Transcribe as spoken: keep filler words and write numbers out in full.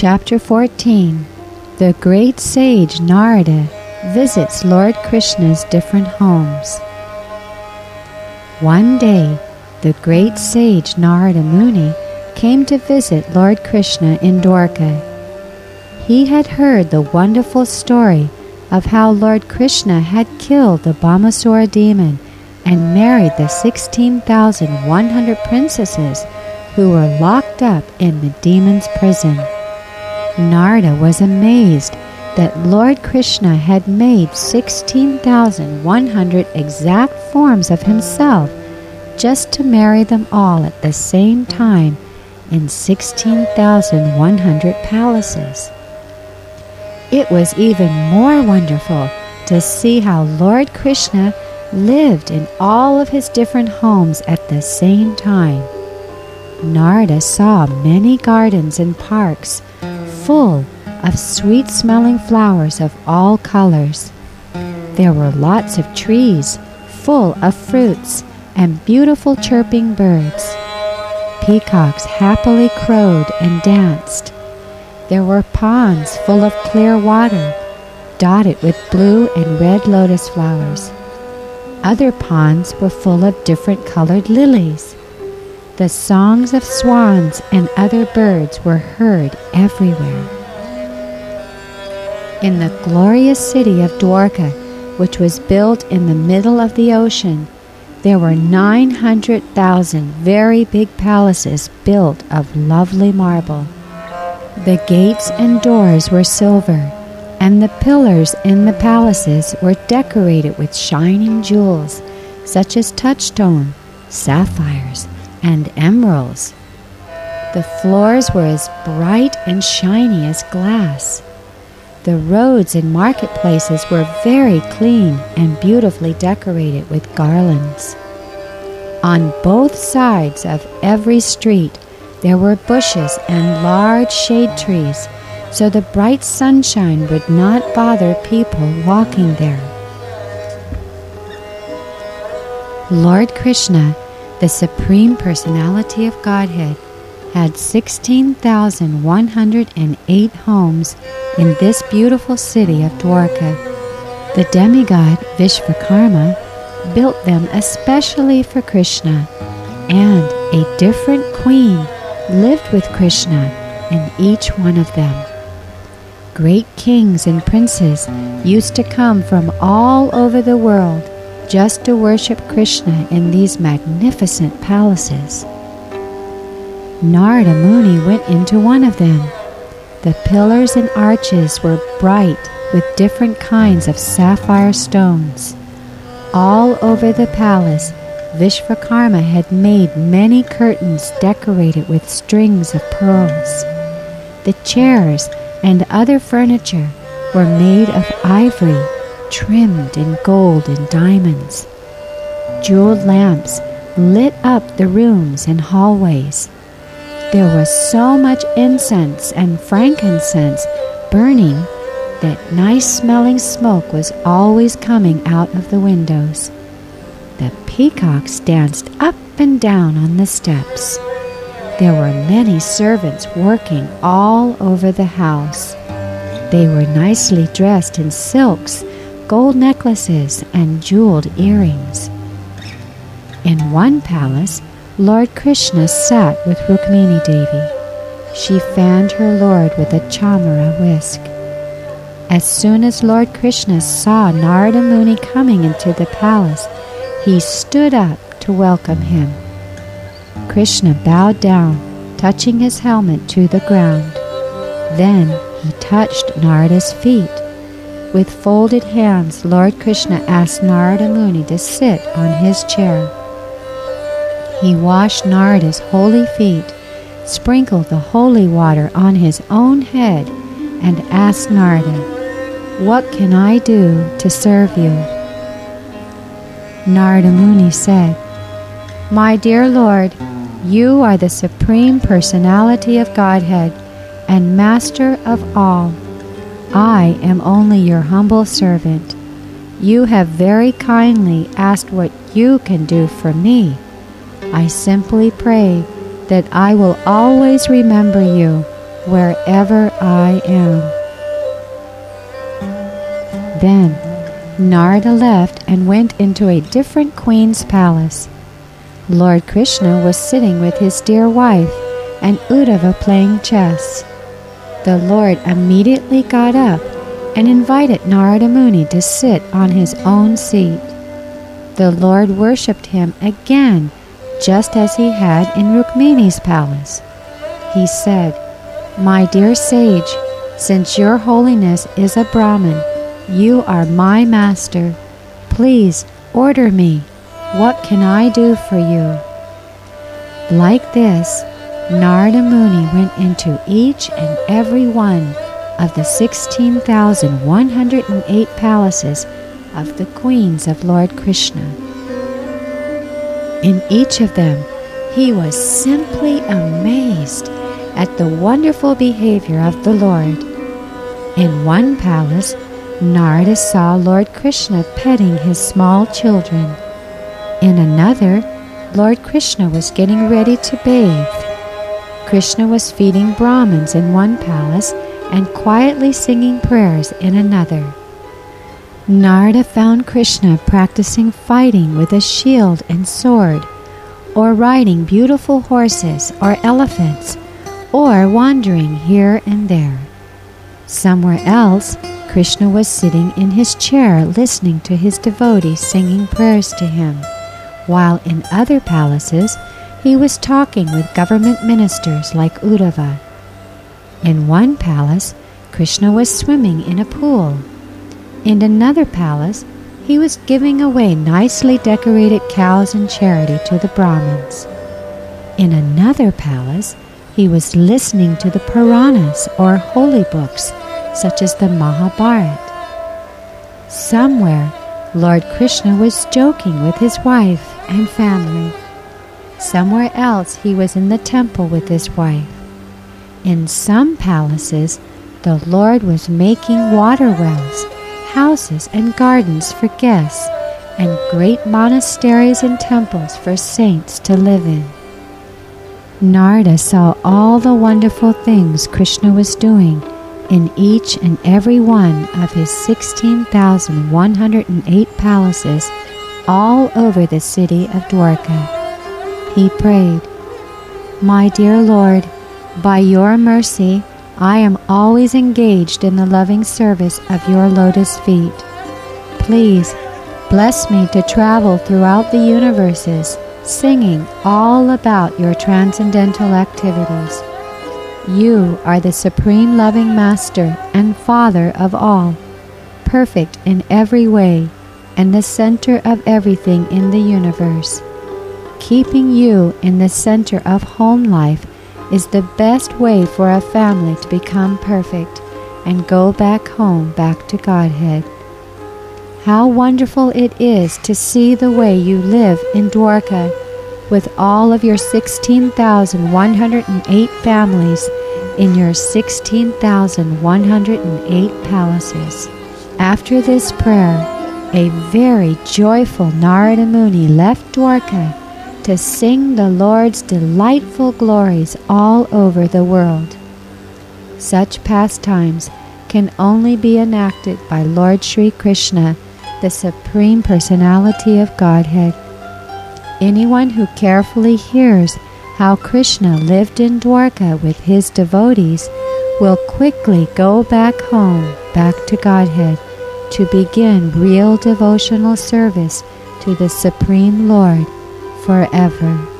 Chapter fourteen. The great sage Narada visits Lord Krishna's different homes. One day, the great sage Narada Muni came to visit Lord Krishna in Dwarka. He had heard the wonderful story of how Lord Krishna had killed the Bhamasura demon and married the sixteen thousand one hundred princesses who were locked up in the demon's prison. Narada was amazed that Lord Krishna had made sixteen thousand one hundred exact forms of himself just to marry them all at the same time in sixteen thousand one hundred palaces. It was even more wonderful to see how Lord Krishna lived in all of his different homes at the same time. Narada saw many gardens and parks full of sweet-smelling flowers of all colors. There were lots of trees full of fruits and beautiful chirping birds. Peacocks happily crowed and danced. There were ponds full of clear water, dotted with blue and red lotus flowers. Other ponds were full of different colored lilies. The songs of swans and other birds were heard everywhere. In the glorious city of Dwarka, which was built in the middle of the ocean, there were nine hundred thousand very big palaces built of lovely marble. The gates and doors were silver, and the pillars in the palaces were decorated with shining jewels, such as touchstone, sapphires, and emeralds. The floors were as bright and shiny as glass. The roads and marketplaces were very clean and beautifully decorated with garlands. On both sides of every street there were bushes and large shade trees, so the bright sunshine would not bother people walking there. Lord Krishna, the Supreme Personality of Godhead, had sixteen thousand one hundred eight homes in this beautiful city of Dwarka. The demigod Vishvakarma built them especially for Krishna, and a different queen lived with Krishna in each one of them. Great kings and princes used to come from all over the world just to worship Krishna in these magnificent palaces. Narada Muni went into one of them. The pillars and arches were bright with different kinds of sapphire stones. All over the palace, Vishvakarma had made many curtains decorated with strings of pearls. The chairs and other furniture were made of ivory, trimmed in gold and diamonds. Jeweled lamps lit up the rooms and hallways. There was so much incense and frankincense burning that nice-smelling smoke was always coming out of the windows. The peacocks danced up and down on the steps. There were many servants working all over the house. They were nicely dressed in silks, gold necklaces, and jeweled earrings. In one palace, Lord Krishna sat with Rukmini Devi. She fanned her lord with a chamara whisk. As soon as Lord Krishna saw Narada Muni coming into the palace, he stood up to welcome him. Krishna bowed down, touching his helmet to the ground. Then he touched Narada's feet. With folded hands, Lord Krishna asked Narada Muni to sit on his chair. He washed Narada's holy feet, sprinkled the holy water on his own head, and asked Narada, "What can I do to serve you?" Narada Muni said, "My dear Lord, you are the Supreme Personality of Godhead and Master of all. I am only your humble servant. You have very kindly asked what you can do for me. I simply pray that I will always remember you wherever I am." Then Narada left and went into a different queen's palace. Lord Krishna was sitting with his dear wife and Uddhava playing chess. The Lord immediately got up and invited Narada Muni to sit on his own seat. The Lord worshipped him again, just as he had in Rukmini's palace. He said, "My dear sage, since your holiness is a Brahmin, you are my master. Please order me. What can I do for you?" Like this, Narada Muni went into each and every one of the sixteen thousand one hundred eight palaces of the queens of Lord Krishna. In each of them, he was simply amazed at the wonderful behavior of the Lord. In one palace, Narada saw Lord Krishna petting his small children. In another, Lord Krishna was getting ready to bathe. Krishna was feeding Brahmins in one palace and quietly singing prayers in another. Narada found Krishna practicing fighting with a shield and sword, or riding beautiful horses or elephants, or wandering here and there. Somewhere else, Krishna was sitting in his chair listening to his devotees singing prayers to him, while in other palaces he was talking with government ministers like Uddhava. In one palace, Krishna was swimming in a pool. In another palace, he was giving away nicely decorated cows in charity to the Brahmins. In another palace, he was listening to the Puranas or holy books, such as the Mahabharata. Somewhere, Lord Krishna was joking with his wife and family. Somewhere else, he was in the temple with his wife. In some palaces, the Lord was making water wells, houses and gardens for guests, and great monasteries and temples for saints to live in. Narada saw all the wonderful things Krishna was doing in each and every one of his sixteen thousand one hundred eight palaces all over the city of Dwarka. He prayed, "My dear Lord, by your mercy, I am always engaged in the loving service of your lotus feet. Please bless me to travel throughout the universes, singing all about your transcendental activities. You are the supreme loving Master and Father of all, perfect in every way, and the center of everything in the universe. Keeping you in the center of home life is the best way for a family to become perfect and go back home, back to Godhead. How wonderful it is to see the way you live in Dwarka with all of your sixteen thousand one hundred eight families in your sixteen thousand one hundred eight palaces." After this prayer, a very joyful Narada Muni left Dwarka to sing the Lord's delightful glories all over the world. Such pastimes can only be enacted by Lord Sri Krishna, the Supreme Personality of Godhead. Anyone who carefully hears how Krishna lived in Dwarka with his devotees will quickly go back home, back to Godhead, to begin real devotional service to the Supreme Lord forever.